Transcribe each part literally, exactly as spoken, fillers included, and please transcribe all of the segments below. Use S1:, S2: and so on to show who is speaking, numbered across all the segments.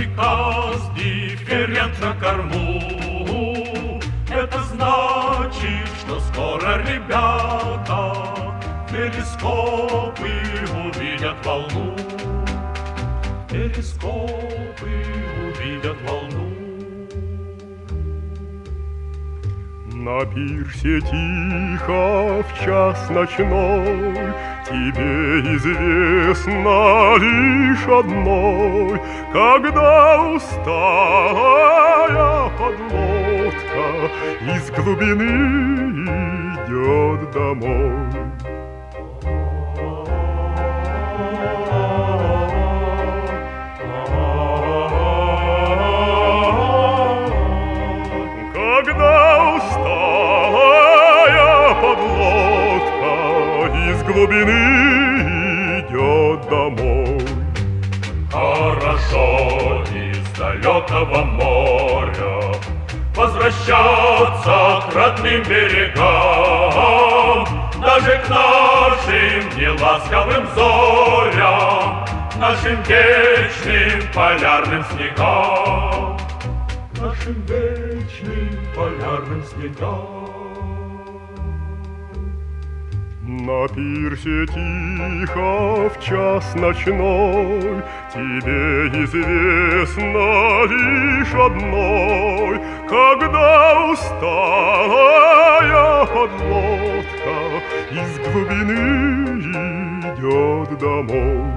S1: приказ дифферент на корму. Это значит, что скоро ребята телескопы увидят волну. Телескопы увидят волну.
S2: На пирсе тихо в час ночной тебе известно лишь одной, когда усталая подлодка из глубины идет домой. Когда усталая подлодка из глубины идет домой.
S1: Хорошо из далекого моря возвращаться к родным берегам, даже к нашим неласковым зорям, нашим вечным полярным снегам, нашим вечным полярным снегам.
S2: На пирсе тихо в час ночной тебе известно лишь одной, когда усталая подлодка из глубины идет домой.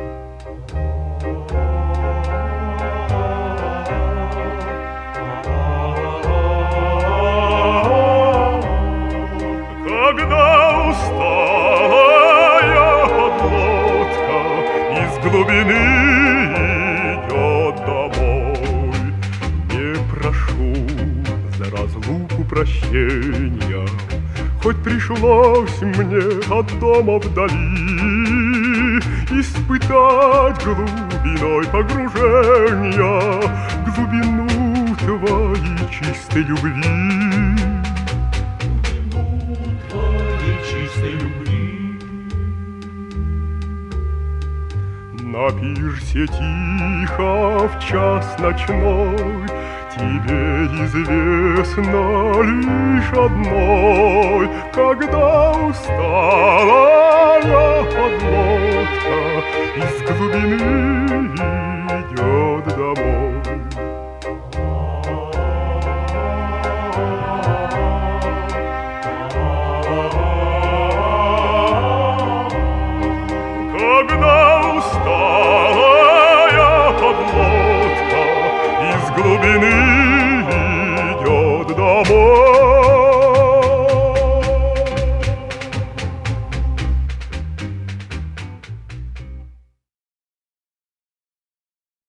S2: Когда усталая подлодка из глубины идет домой, не прошу за разлуку прощения, хоть пришлось мне от дома вдали испытать глубиной погружения глубину твоей чистой любви. На пирсе тихо в час ночной тебе известно лишь одной, когда усталая подлодка из глубины идет домой. Когда усталая подлодка из глубины идет домой.